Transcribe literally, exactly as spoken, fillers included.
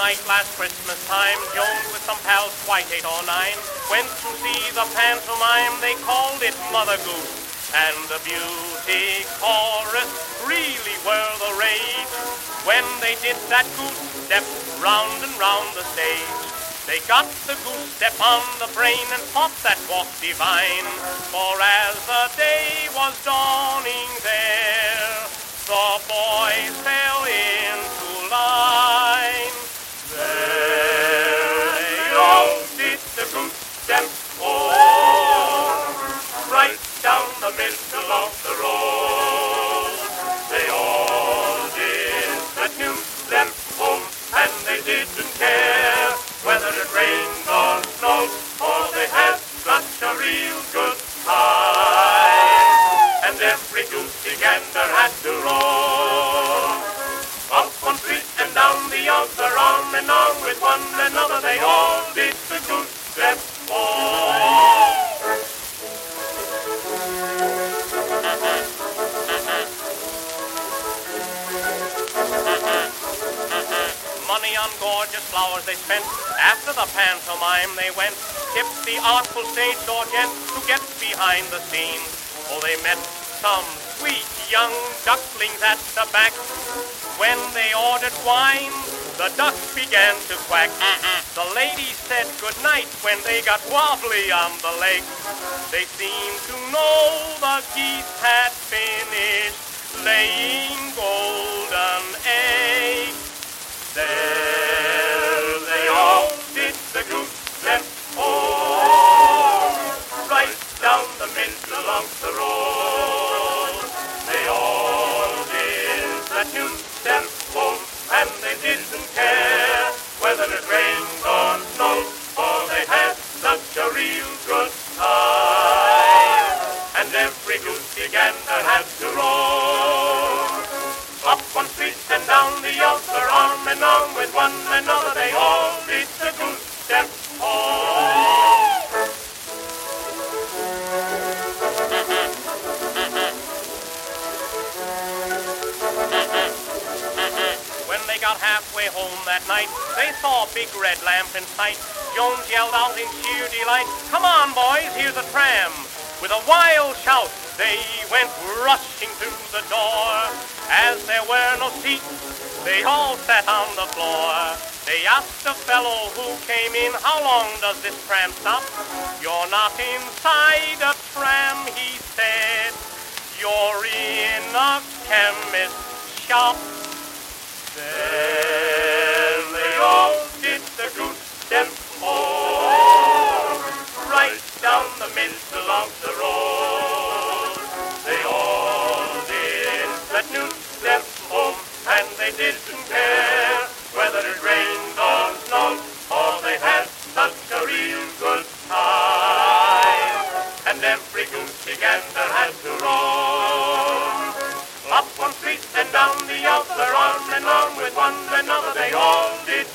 night last Christmas time, Jones with some pals, quite eight or nine, went to see the pantomime. They called it Mother Goose, and the beauty chorus really were the rage. When they did that goose step round and round the stage, they got the goose step on the brain and thought that was divine. For as the day was dawning there, the boys fell into line. There they all did the goose step, oh, right down the middle of the road. They all did that new step home, and they didn't care whether it rained or snowed, for they had such a real good time. And every goosey gander had to roll up one street and down the other, on and on with one another. They all did the goose step all. Money on gorgeous flowers they spent. After the pantomime they went, tipped the artful stage door gent to get behind the scenes. Oh, they met some sweet young ducklings at the back. When they ordered wine, the ducks began to quack. The ladies said good night when they got wobbly on the leg. They seemed to know the geese had finished laying golden eggs. There they all did the goose step, oh, right down the middle of the road. They all did that new step home, and they didn't care whether it rained or snowed, for they had such a real good time. And every goosey gander had to roll up one street and down the other, on and on with one another. They all did the goose step all. When they got halfway home that night, they saw a big red lamp in sight. Jones yelled out in sheer delight, "Come on, boys, here's a tram." With a wild shout, they went rushing through the door. As there were no seats, they all sat on the floor. They asked a fellow who came in, "How long does this tram stop?" "You're not inside a tram," he said. "You're in a chemist's shop." Then they all did the goose step, oh, right down the middle of the road. They all did that new step home, and they didn't care whether it rained or snowed, for they had such a real good time. And every goosey gander had to roll up one street and down the other, on and on with one another. They all did